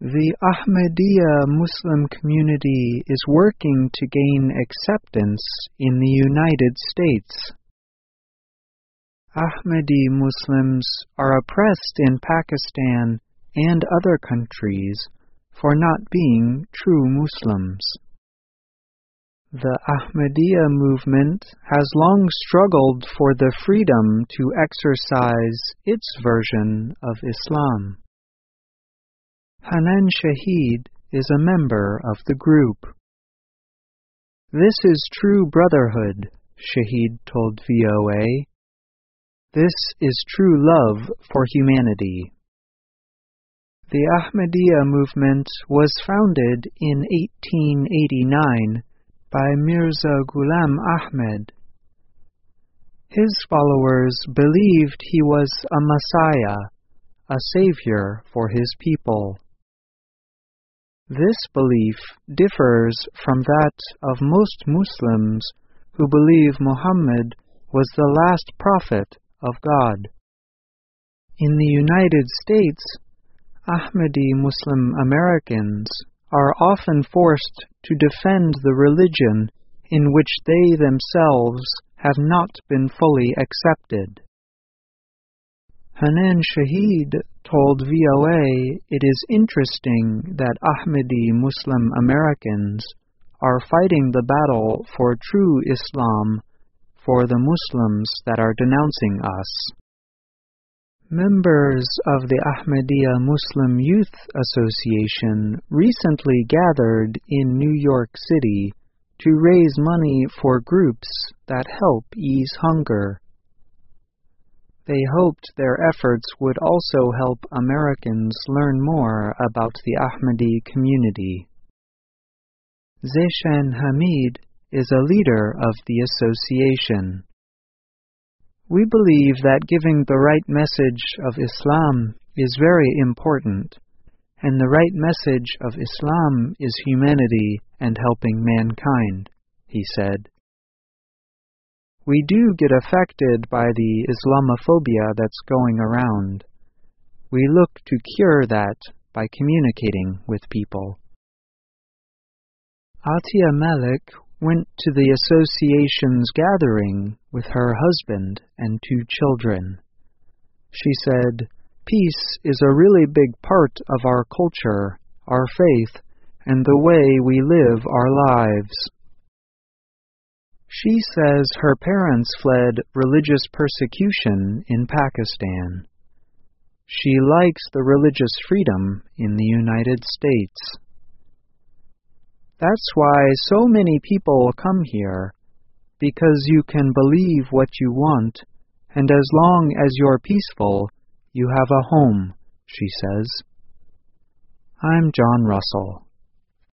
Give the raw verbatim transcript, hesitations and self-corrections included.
The Ahmadiyya Muslim community is working to gain acceptance in the United States. Ahmadi Muslims are oppressed in Pakistan and other countries for not being true Muslims. The Ahmadiyya movement has long struggled for the freedom to exercise its version of Islam. Hanan Shahid is a member of the group. "This is true brotherhood," Shahid told V O A. "This is true love for humanity." The Ahmadiyya movement was founded in eighteen eighty-nine by Mirza Ghulam Ahmad. His followers believed he was a messiah, a savior for his people. This belief differs from that of most Muslims who believe Muhammad was the last prophet of God. In the United States, Ahmadi Muslim Americans are often forced to defend the religion in which they themselves have not been fully accepted. Hanan Shahid told V O A it is interesting that Ahmadi Muslim Americans are fighting the battle for true Islam for the Muslims that are denouncing us. Members of the Ahmadiyya Muslim Youth Association recently gathered in New York City to raise money for groups that help ease hunger. They hoped their efforts would also help Americans learn more about the Ahmadi community. Zeshan Hamid is a leader of the association. "We believe that giving the right message of Islam is very important, and the right message of Islam is humanity and helping mankind," he said. "We do get affected by the Islamophobia that's going around. We look to cure that by communicating with people." Atia Malik went to the association's gathering with her husband and two children. She said, "Peace is a really big part of our culture, our faith, and the way we live our lives." She says her parents fled religious persecution in Pakistan. She likes the religious freedom in the United States. "That's why so many people come here, because you can believe what you want, and as long as you're peaceful, you have a home," she says. I'm John Russell.